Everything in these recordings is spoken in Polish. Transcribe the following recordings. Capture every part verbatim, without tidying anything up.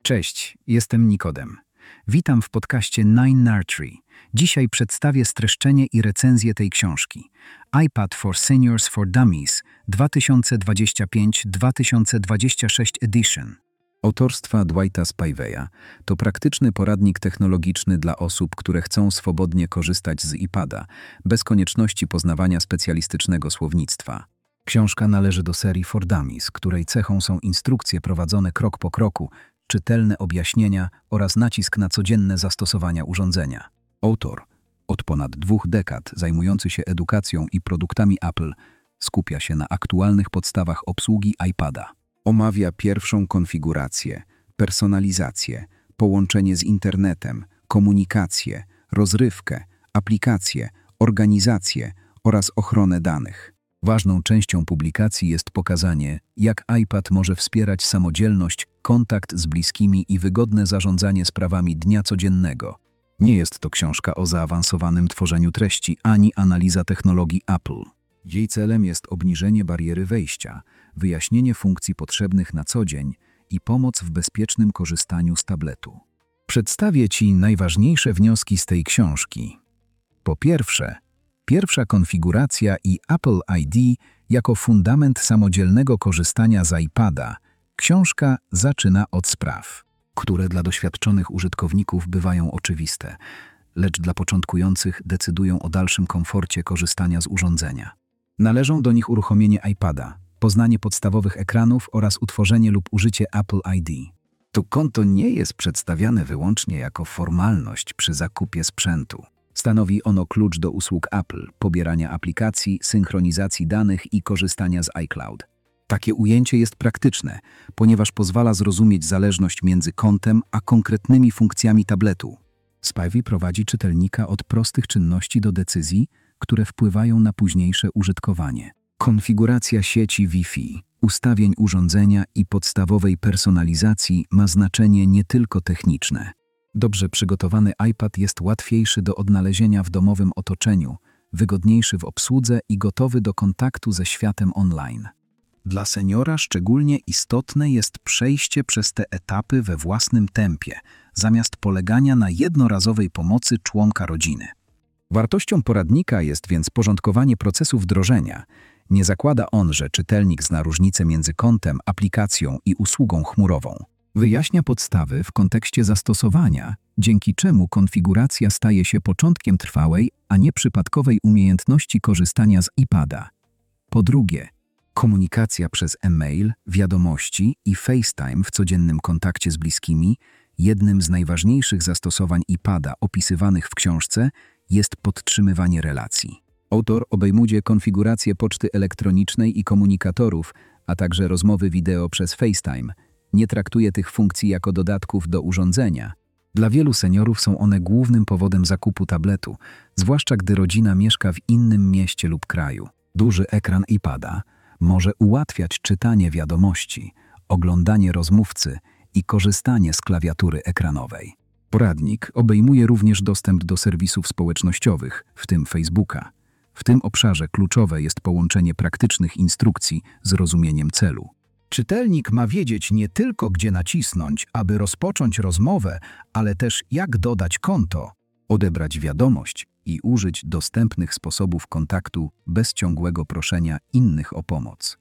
Cześć, jestem Nikodem. Witam w podcaście Nine Nursery. Dzisiaj przedstawię streszczenie i recenzję tej książki. iPad for Seniors for Dummies dwa tysiące dwudziesty piąty do dwa tysiące dwudziestego szóstego Edition. Autorstwa Dwighta Spivey'a to praktyczny poradnik technologiczny dla osób, które chcą swobodnie korzystać z iPada, bez konieczności poznawania specjalistycznego słownictwa. Książka należy do serii For Dummies, której cechą są instrukcje prowadzone krok po kroku, czytelne objaśnienia oraz nacisk na codzienne zastosowania urządzenia. Autor, od ponad dwóch dekad zajmujący się edukacją i produktami Apple, skupia się na aktualnych podstawach obsługi iPada. Omawia pierwszą konfigurację, personalizację, połączenie z internetem, komunikację, rozrywkę, aplikacje, organizację oraz ochronę danych. Ważną częścią publikacji jest pokazanie, jak iPad może wspierać samodzielność, kontakt z bliskimi i wygodne zarządzanie sprawami dnia codziennego. Nie jest to książka o zaawansowanym tworzeniu treści ani analiza technologii Apple. Jej celem jest obniżenie bariery wejścia, wyjaśnienie funkcji potrzebnych na co dzień i pomoc w bezpiecznym korzystaniu z tabletu. Przedstawię Ci najważniejsze wnioski z tej książki. Po pierwsze, pierwsza konfiguracja i Apple I D jako fundament samodzielnego korzystania z iPada. Książka zaczyna od spraw, które dla doświadczonych użytkowników bywają oczywiste, lecz dla początkujących decydują o dalszym komforcie korzystania z urządzenia. Należą do nich uruchomienie iPada, poznanie podstawowych ekranów oraz utworzenie lub użycie Apple I D. To konto nie jest przedstawiane wyłącznie jako formalność przy zakupie sprzętu. Stanowi ono klucz do usług Apple, pobierania aplikacji, synchronizacji danych i korzystania z iCloud. Takie ujęcie jest praktyczne, ponieważ pozwala zrozumieć zależność między kontem a konkretnymi funkcjami tabletu. Spivey prowadzi czytelnika od prostych czynności do decyzji, które wpływają na późniejsze użytkowanie. Konfiguracja sieci Wi-Fi, ustawień urządzenia i podstawowej personalizacji ma znaczenie nie tylko techniczne. Dobrze przygotowany iPad jest łatwiejszy do odnalezienia w domowym otoczeniu, wygodniejszy w obsłudze i gotowy do kontaktu ze światem online. Dla seniora szczególnie istotne jest przejście przez te etapy we własnym tempie, zamiast polegania na jednorazowej pomocy członka rodziny. Wartością poradnika jest więc porządkowanie procesu wdrożenia. Nie zakłada on, że czytelnik zna różnicę między kontem, aplikacją i usługą chmurową. Wyjaśnia podstawy w kontekście zastosowania, dzięki czemu konfiguracja staje się początkiem trwałej, a nie przypadkowej umiejętności korzystania z iPada. Po drugie, komunikacja przez e-mail, wiadomości i FaceTime w codziennym kontakcie z bliskimi. Jednym z najważniejszych zastosowań iPada opisywanych w książce jest podtrzymywanie relacji. Autor obejmuje konfigurację poczty elektronicznej i komunikatorów, a także rozmowy wideo przez FaceTime. Nie traktuje tych funkcji jako dodatków do urządzenia. Dla wielu seniorów są one głównym powodem zakupu tabletu, zwłaszcza gdy rodzina mieszka w innym mieście lub kraju. Duży ekran iPada może ułatwiać czytanie wiadomości, oglądanie rozmówcy i korzystanie z klawiatury ekranowej. Poradnik obejmuje również dostęp do serwisów społecznościowych, w tym Facebooka. W tym obszarze kluczowe jest połączenie praktycznych instrukcji z rozumieniem celu. Czytelnik ma wiedzieć nie tylko, gdzie nacisnąć, aby rozpocząć rozmowę, ale też jak dodać konto, odebrać wiadomość i użyć dostępnych sposobów kontaktu bez ciągłego proszenia innych o pomoc.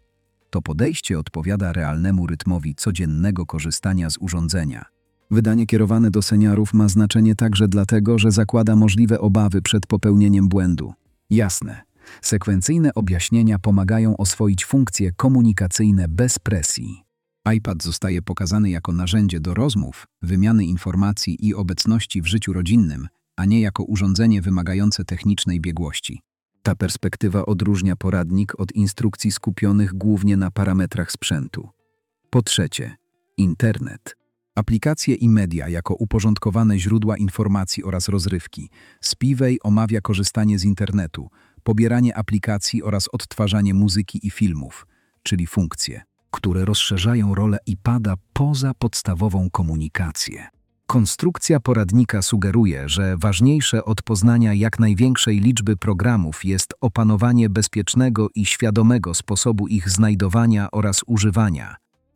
To podejście odpowiada realnemu rytmowi codziennego korzystania z urządzenia. Wydanie kierowane do seniorów ma znaczenie także dlatego, że zakłada możliwe obawy przed popełnieniem błędu. Jasne, sekwencyjne objaśnienia pomagają oswoić funkcje komunikacyjne bez presji. iPad zostaje pokazany jako narzędzie do rozmów, wymiany informacji i obecności w życiu rodzinnym, a nie jako urządzenie wymagające technicznej biegłości. Ta perspektywa odróżnia poradnik od instrukcji skupionych głównie na parametrach sprzętu. Po trzecie, internet. Aplikacje i media jako uporządkowane źródła informacji oraz rozrywki. Spivey omawia korzystanie z internetu, pobieranie aplikacji oraz odtwarzanie muzyki i filmów, czyli funkcje, które rozszerzają rolę iPada poza podstawową komunikację. Konstrukcja poradnika sugeruje, że ważniejsze od poznania jak największej liczby programów jest opanowanie bezpiecznego i świadomego sposobu ich znajdowania oraz używania.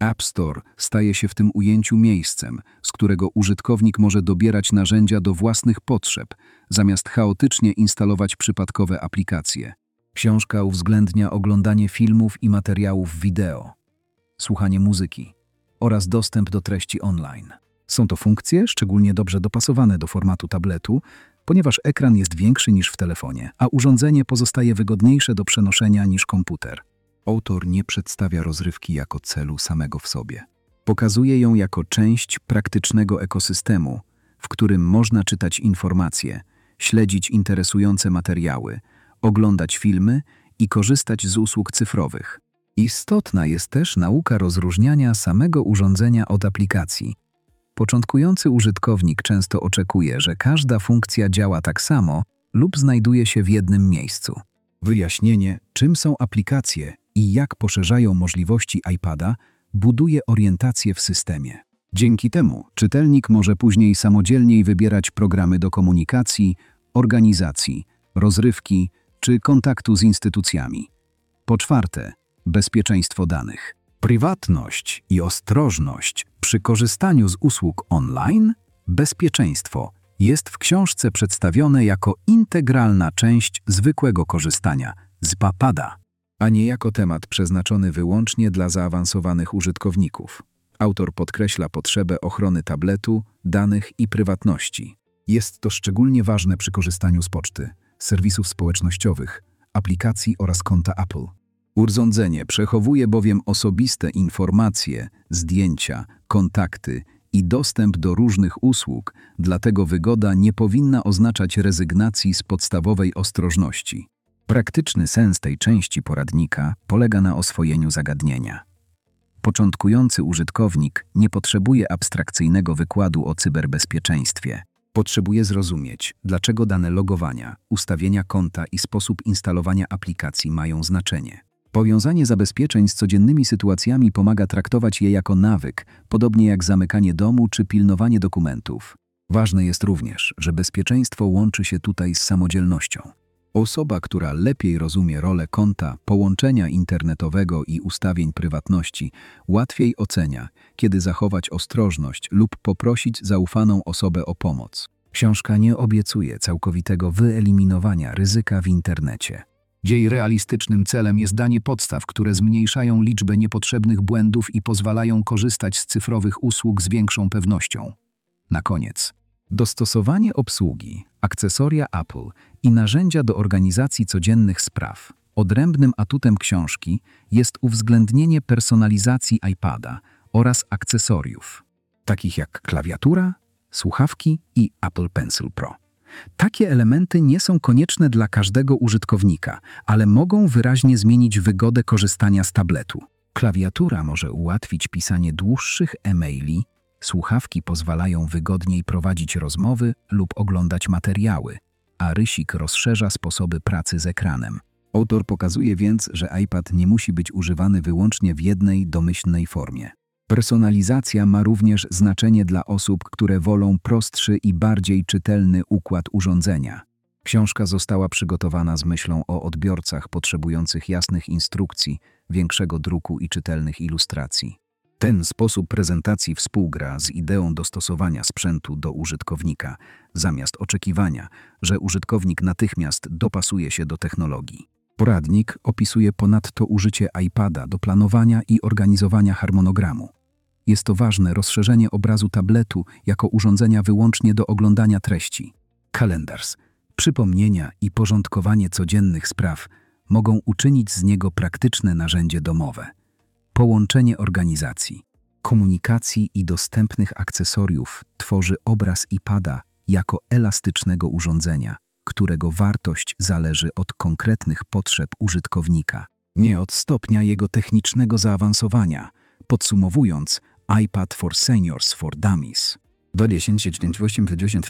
App Store staje się w tym ujęciu miejscem, z którego użytkownik może dobierać narzędzia do własnych potrzeb, zamiast chaotycznie instalować przypadkowe aplikacje. Książka uwzględnia oglądanie filmów i materiałów wideo, słuchanie muzyki oraz dostęp do treści online. Są to funkcje szczególnie dobrze dopasowane do formatu tabletu, ponieważ ekran jest większy niż w telefonie, a urządzenie pozostaje wygodniejsze do przenoszenia niż komputer. Autor nie przedstawia rozrywki jako celu samego w sobie. Pokazuje ją jako część praktycznego ekosystemu, w którym można czytać informacje, śledzić interesujące materiały, oglądać filmy i korzystać z usług cyfrowych. Istotna jest też nauka rozróżniania samego urządzenia od aplikacji. Początkujący użytkownik często oczekuje, że każda funkcja działa tak samo lub znajduje się w jednym miejscu. Wyjaśnienie, czym są aplikacje i jak poszerzają możliwości iPada, buduje orientację w systemie. Dzięki temu czytelnik może później samodzielniej wybierać programy do komunikacji, organizacji, rozrywki czy kontaktu z instytucjami. Po czwarte, bezpieczeństwo danych. Prywatność i ostrożność przy korzystaniu z usług online, bezpieczeństwo jest w książce przedstawione jako integralna część zwykłego korzystania z iPada, a nie jako temat przeznaczony wyłącznie dla zaawansowanych użytkowników. Autor podkreśla potrzebę ochrony tabletu, danych i prywatności. Jest to szczególnie ważne przy korzystaniu z poczty, serwisów społecznościowych, aplikacji oraz konta Apple. Urządzenie przechowuje bowiem osobiste informacje, zdjęcia, kontakty i dostęp do różnych usług, dlatego wygoda nie powinna oznaczać rezygnacji z podstawowej ostrożności. Praktyczny sens tej części poradnika polega na oswojeniu zagadnienia. Początkujący użytkownik nie potrzebuje abstrakcyjnego wykładu o cyberbezpieczeństwie. Potrzebuje zrozumieć, dlaczego dane logowania, ustawienia konta i sposób instalowania aplikacji mają znaczenie. Powiązanie zabezpieczeń z codziennymi sytuacjami pomaga traktować je jako nawyk, podobnie jak zamykanie domu czy pilnowanie dokumentów. Ważne jest również, że bezpieczeństwo łączy się tutaj z samodzielnością. Osoba, która lepiej rozumie rolę konta, połączenia internetowego i ustawień prywatności, łatwiej ocenia, kiedy zachować ostrożność lub poprosić zaufaną osobę o pomoc. Książka nie obiecuje całkowitego wyeliminowania ryzyka w internecie. Jej realistycznym celem jest danie podstaw, które zmniejszają liczbę niepotrzebnych błędów i pozwalają korzystać z cyfrowych usług z większą pewnością. Na koniec. Dostosowanie obsługi, akcesoria Apple i narzędzia do organizacji codziennych spraw. Odrębnym atutem książki jest uwzględnienie personalizacji iPada oraz akcesoriów, takich jak klawiatura, słuchawki i Apple Pencil Pro. Takie elementy nie są konieczne dla każdego użytkownika, ale mogą wyraźnie zmienić wygodę korzystania z tabletu. Klawiatura może ułatwić pisanie dłuższych e-maili, słuchawki pozwalają wygodniej prowadzić rozmowy lub oglądać materiały, a rysik rozszerza sposoby pracy z ekranem. Autor pokazuje więc, że iPad nie musi być używany wyłącznie w jednej domyślnej formie. Personalizacja ma również znaczenie dla osób, które wolą prostszy i bardziej czytelny układ urządzenia. Książka została przygotowana z myślą o odbiorcach potrzebujących jasnych instrukcji, większego druku i czytelnych ilustracji. Ten sposób prezentacji współgra z ideą dostosowania sprzętu do użytkownika, zamiast oczekiwania, że użytkownik natychmiast dopasuje się do technologii. Poradnik opisuje ponadto użycie iPada do planowania i organizowania harmonogramu. Jest to ważne rozszerzenie obrazu tabletu jako urządzenia wyłącznie do oglądania treści. Kalendarz, przypomnienia i porządkowanie codziennych spraw mogą uczynić z niego praktyczne narzędzie domowe. Połączenie organizacji, komunikacji i dostępnych akcesoriów tworzy obraz iPada jako elastycznego urządzenia, którego wartość zależy od konkretnych potrzeb użytkownika, nie od stopnia jego technicznego zaawansowania. Podsumowując, iPad for Seniors for Dummies dwadzieścia osiem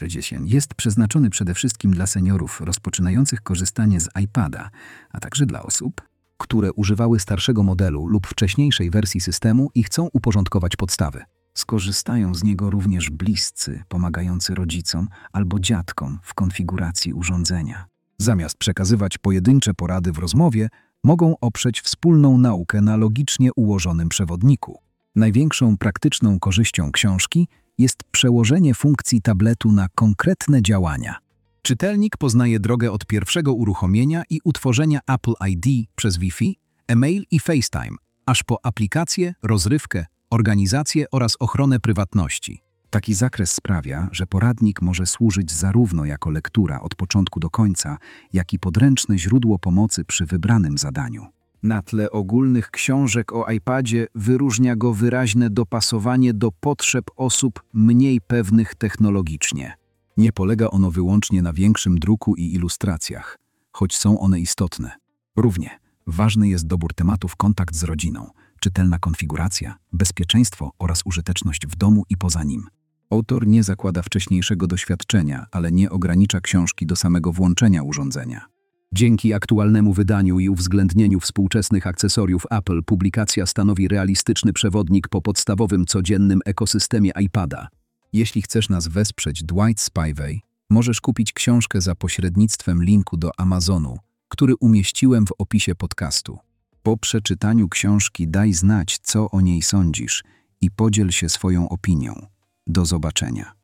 jest przeznaczony przede wszystkim dla seniorów rozpoczynających korzystanie z iPada, a także dla osób, które używały starszego modelu lub wcześniejszej wersji systemu i chcą uporządkować podstawy. Skorzystają z niego również bliscy, pomagający rodzicom albo dziadkom w konfiguracji urządzenia. Zamiast przekazywać pojedyncze porady w rozmowie, mogą oprzeć wspólną naukę na logicznie ułożonym przewodniku. Największą praktyczną korzyścią książki jest przełożenie funkcji tabletu na konkretne działania. Czytelnik poznaje drogę od pierwszego uruchomienia i utworzenia Apple I D przez Wi-Fi, e-mail i FaceTime, aż po aplikację, rozrywkę, organizację oraz ochronę prywatności. Taki zakres sprawia, że poradnik może służyć zarówno jako lektura od początku do końca, jak i podręczne źródło pomocy przy wybranym zadaniu. Na tle ogólnych książek o iPadzie wyróżnia go wyraźne dopasowanie do potrzeb osób mniej pewnych technologicznie. Nie polega ono wyłącznie na większym druku i ilustracjach, choć są one istotne. Równie ważny jest dobór tematów, kontakt z rodziną, czytelna konfiguracja, bezpieczeństwo oraz użyteczność w domu i poza nim. Autor nie zakłada wcześniejszego doświadczenia, ale nie ogranicza książki do samego włączenia urządzenia. Dzięki aktualnemu wydaniu i uwzględnieniu współczesnych akcesoriów Apple publikacja stanowi realistyczny przewodnik po podstawowym codziennym ekosystemie iPada. Jeśli chcesz nas wesprzeć, Dwight Spivey, możesz kupić książkę za pośrednictwem linku do Amazonu, który umieściłem w opisie podcastu. Po przeczytaniu książki daj znać, co o niej sądzisz i podziel się swoją opinią. Do zobaczenia.